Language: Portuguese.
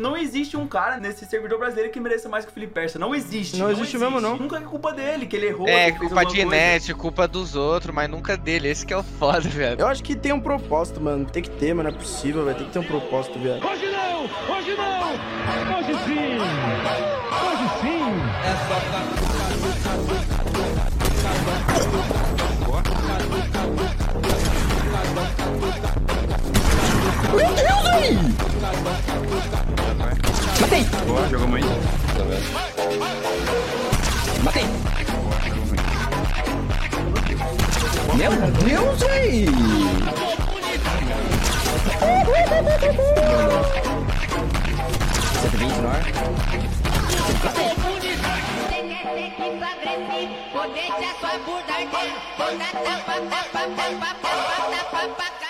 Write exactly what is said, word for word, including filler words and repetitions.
Não existe um cara nesse servidor brasileiro que mereça mais que o Felipe Persa. Não existe. Não, não existe, existe mesmo, não. Nunca é culpa dele, que ele errou. É, culpa de net, culpa dos outros, mas nunca dele. Esse que é o foda, velho. Eu acho que tem um propósito, mano. Tem que ter, mano. Não é possível, vai ter que ter um propósito, velho. Hoje não! Hoje não! Hoje sim! Hoje sim! É só Meu Deus, velho! Matei! Boa, jogou muito. Matei! Meu Deus, velho! cento e vinte no ar. Vou deixar sua bunda arder. Vou dar tapa, tapa, tapa, tapa, tapa, tapa.